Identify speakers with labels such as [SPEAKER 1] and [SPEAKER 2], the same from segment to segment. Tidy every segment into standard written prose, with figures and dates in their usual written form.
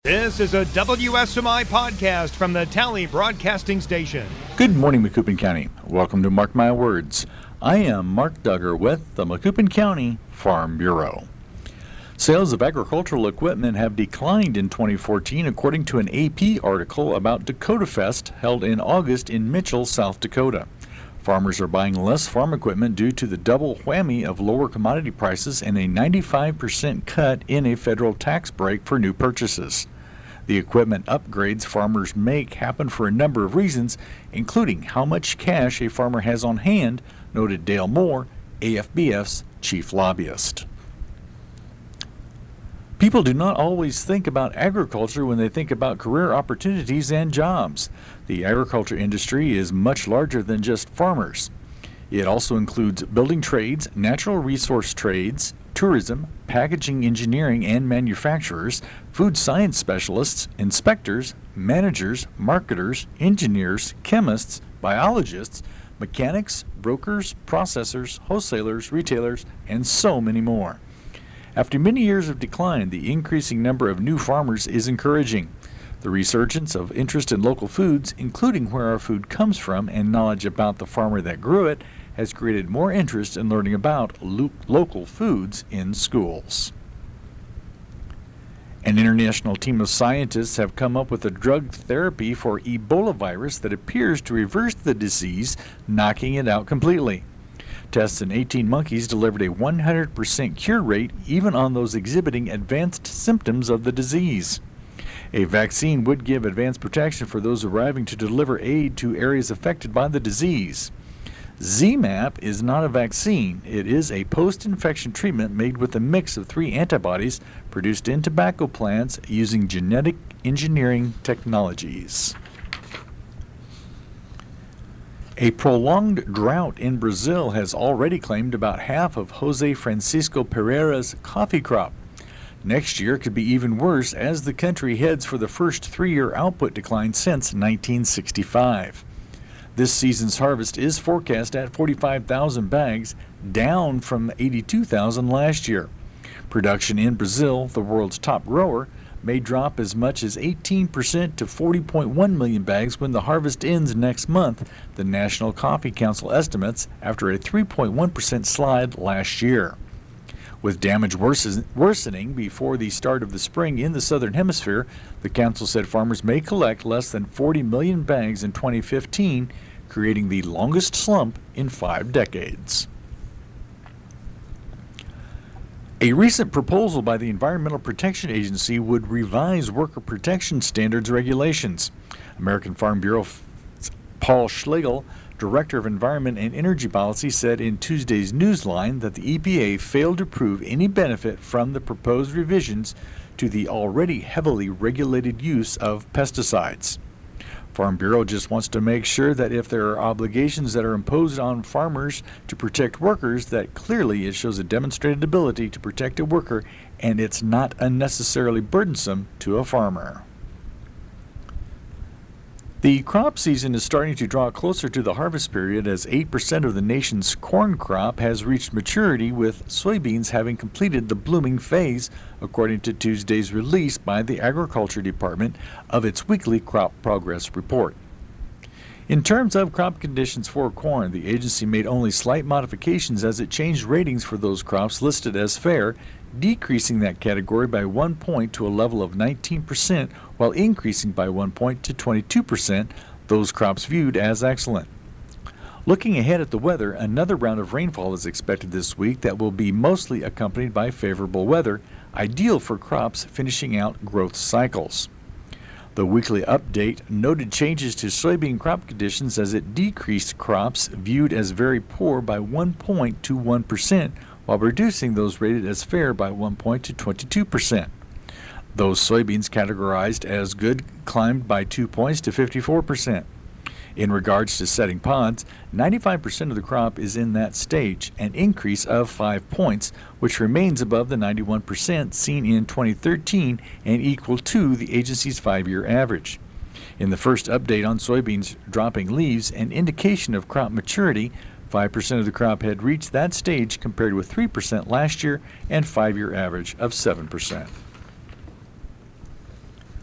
[SPEAKER 1] This is a WSMI podcast from the Tally Broadcasting Station.
[SPEAKER 2] Good morning, Macoupin County. Welcome to Mark My Words. I am Mark Duggar with the Macoupin County Farm Bureau. Sales of agricultural equipment have declined in 2014, according to an AP article about Dakota Fest held in August in Mitchell, South Dakota. Farmers are buying less farm equipment due to the double whammy of lower commodity prices and a 95% cut in a federal tax break for new purchases. The equipment upgrades farmers make happen for a number of reasons, including how much cash a farmer has on hand, noted Dale Moore, AFBF's chief lobbyist. People do not always think about agriculture when they think about career opportunities and jobs. The agriculture industry is much larger than just farmers. It also includes building trades, natural resource trades, tourism, packaging engineering and manufacturers, food science specialists, inspectors, managers, marketers, engineers, chemists, biologists, mechanics, brokers, processors, wholesalers, retailers, and so many more. After many years of decline, the increasing number of new farmers is encouraging. The resurgence of interest in local foods, including where our food comes from and knowledge about the farmer that grew it, has created more interest in learning about local foods in schools. An international team of scientists have come up with a drug therapy for Ebola virus that appears to reverse the disease, knocking it out completely. Tests in 18 monkeys delivered a 100% cure rate even on those exhibiting advanced symptoms of the disease. A vaccine would give advanced protection for those arriving to deliver aid to areas affected by the disease. ZMapp is not a vaccine. It is a post-infection treatment made with a mix of 3 antibodies produced in tobacco plants using genetic engineering technologies. A prolonged drought in Brazil has already claimed about half of Jose Francisco Pereira's coffee crop. Next year could be even worse as the country heads for the first 3-year output decline since 1965. This season's harvest is forecast at 45,000 bags, down from 82,000 last year. Production in Brazil, the world's top grower, may drop as much as 18% to 40.1 million bags when the harvest ends next month, the National Coffee Council estimates, after a 3.1% slide last year. With damage worsening before the start of the spring in the southern hemisphere, the council said farmers may collect less than 40 million bags in 2015, creating the longest slump in 5 decades. A recent proposal by the Environmental Protection Agency would revise worker protection standards regulations. American Farm Bureau Paul Schlegel, Director of Environment and Energy Policy, said in Tuesday's Newsline that the EPA failed to prove any benefit from the proposed revisions to the already heavily regulated use of pesticides. Farm Bureau just wants to make sure that if there are obligations that are imposed on farmers to protect workers, that clearly it shows a demonstrated ability to protect a worker and it's not unnecessarily burdensome to a farmer. The crop season is starting to draw closer to the harvest period as 8% of the nation's corn crop has reached maturity, with soybeans having completed the blooming phase, according to Tuesday's release by the Agriculture Department of its weekly crop progress report. In terms of crop conditions for corn, the agency made only slight modifications as it changed ratings for those crops listed as fair, decreasing that category by 1 point to a level of 19%, while increasing by 1 point to 22%, those crops viewed as excellent. Looking ahead at the weather, another round of rainfall is expected this week that will be mostly accompanied by favorable weather, ideal for crops finishing out growth cycles. The weekly update noted changes to soybean crop conditions as it decreased crops viewed as very poor by 1 point to 1%, while reducing those rated as fair by 1 point to 22%. Those soybeans categorized as good climbed by 2 points to 54%. In regards to setting pods, 95% of the crop is in that stage, an increase of 5 points, which remains above the 91% seen in 2013 and equal to the agency's 5-year average. In the first update on soybeans dropping leaves, an indication of crop maturity, 5% of the crop had reached that stage compared with 3% last year and 5-year average of 7%.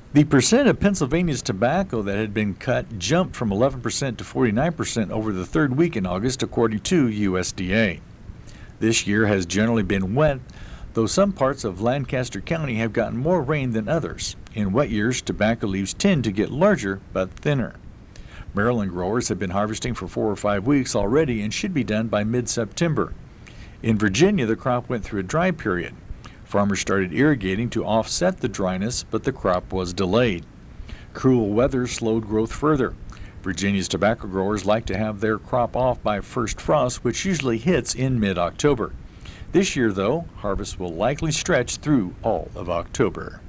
[SPEAKER 2] The percent of Pennsylvania's tobacco that had been cut jumped from 11% to 49% over the third week in August, according to USDA. This year has generally been wet, though some parts of Lancaster County have gotten more rain than others. In wet years, tobacco leaves tend to get larger but thinner. Maryland growers have been harvesting for 4 or 5 weeks already and should be done by mid-September. In Virginia, the crop went through a dry period. Farmers started irrigating to offset the dryness, but the crop was delayed. Cruel weather slowed growth further. Virginia's tobacco growers like to have their crop off by first frost, which usually hits in mid-October. This year, though, harvest will likely stretch through all of October.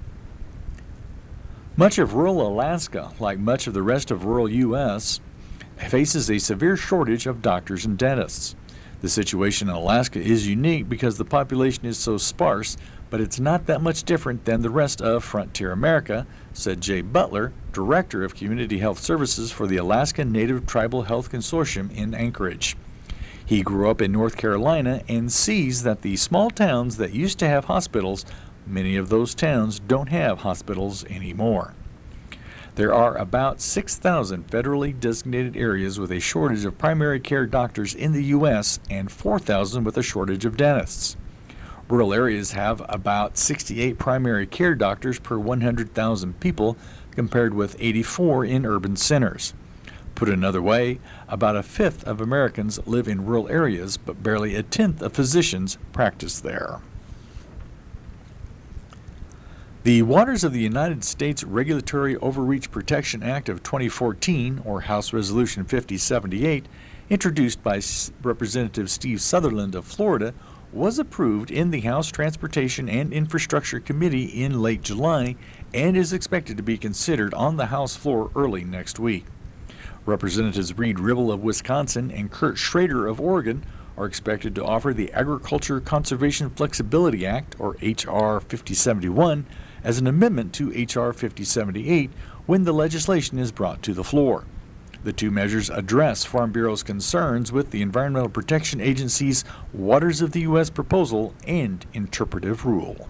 [SPEAKER 2] Much of rural Alaska, like much of the rest of rural U.S., faces a severe shortage of doctors and dentists. The situation in Alaska is unique because the population is so sparse, but it's not that much different than the rest of Frontier America, said Jay Butler, Director of Community Health Services for the Alaska Native Tribal Health Consortium in Anchorage. He grew up in North Carolina and sees that the small towns that used to have hospitals, many of those towns don't have hospitals anymore. There are about 6,000 federally designated areas with a shortage of primary care doctors in the U.S. and 4,000 with a shortage of dentists. Rural areas have about 68 primary care doctors per 100,000 people, compared with 84 in urban centers. Put another way, about a fifth of Americans live in rural areas, but barely a tenth of physicians practice there. The Waters of the United States Regulatory Overreach Protection Act of 2014, or House Resolution 5078, introduced by Representative Steve Sutherland of Florida, was approved in the House Transportation and Infrastructure Committee in late July and is expected to be considered on the House floor early next week. Representatives Reed Ribble of Wisconsin and Kurt Schrader of Oregon are expected to offer the Agriculture Conservation Flexibility Act, or H.R. 5071, as an amendment to H.R. 5078 when the legislation is brought to the floor. The two measures address Farm Bureau's concerns with the Environmental Protection Agency's Waters of the U.S. proposal and interpretive rule.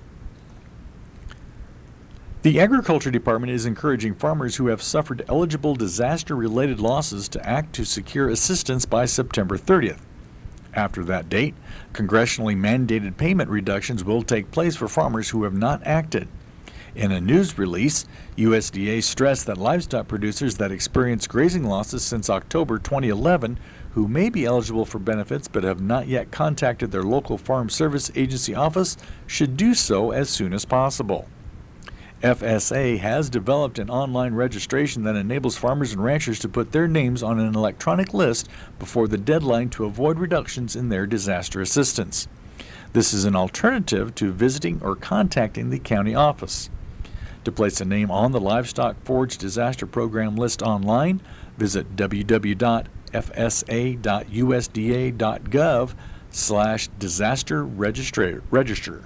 [SPEAKER 2] The Agriculture Department is encouraging farmers who have suffered eligible disaster-related losses to act to secure assistance by September 30th. After that date, congressionally mandated payment reductions will take place for farmers who have not acted. In a news release, USDA stressed that livestock producers that experienced grazing losses since October 2011, who may be eligible for benefits but have not yet contacted their local Farm Service Agency office, should do so as soon as possible. FSA has developed an online registration that enables farmers and ranchers to put their names on an electronic list before the deadline to avoid reductions in their disaster assistance. This is an alternative to visiting or contacting the county office. To place a name on the Livestock Forage Disaster Program list online, visit www.fsa.usda.gov/disaster register.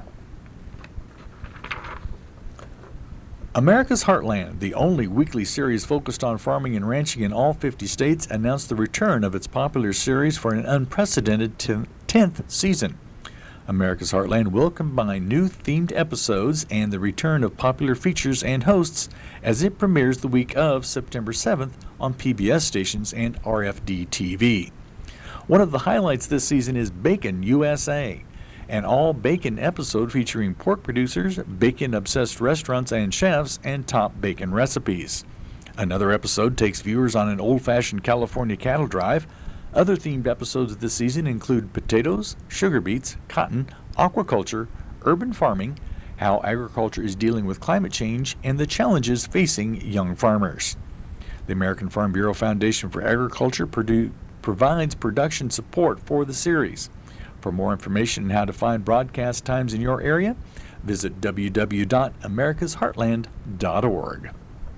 [SPEAKER 2] America's Heartland, the only weekly series focused on farming and ranching in all 50 states, announced the return of its popular series for an unprecedented 10th season. America's Heartland will combine new themed episodes and the return of popular features and hosts as it premieres the week of September 7th on PBS stations and RFD-TV. One of the highlights this season is Bacon USA, an all-bacon episode featuring pork producers, bacon-obsessed restaurants and chefs, and top bacon recipes. Another episode takes viewers on an old-fashioned California cattle drive. Other themed episodes this season include potatoes, sugar beets, cotton, aquaculture, urban farming, how agriculture is dealing with climate change, and the challenges facing young farmers. The American Farm Bureau Foundation for Agriculture provides production support for the series. For more information on how to find broadcast times in your area, visit www.americasheartland.org.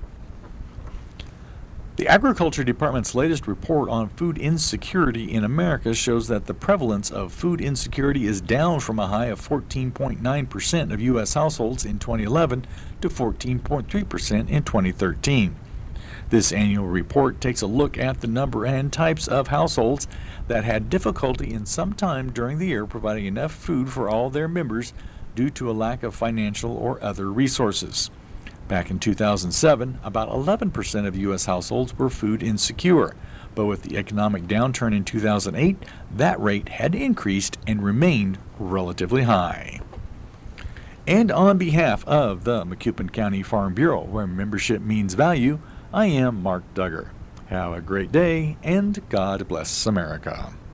[SPEAKER 2] The Agriculture Department's latest report on food insecurity in America shows that the prevalence of food insecurity is down from a high of 14.9% of U.S. households in 2011 to 14.3% in 2013. This annual report takes a look at the number and types of households that had difficulty in some time during the year providing enough food for all their members due to a lack of financial or other resources. Back in 2007, about 11% of U.S. households were food insecure, but with the economic downturn in 2008, that rate had increased and remained relatively high. And on behalf of the Macoupin County Farm Bureau, where membership means value, I am Mark Duggar. Have a great day, and God bless America.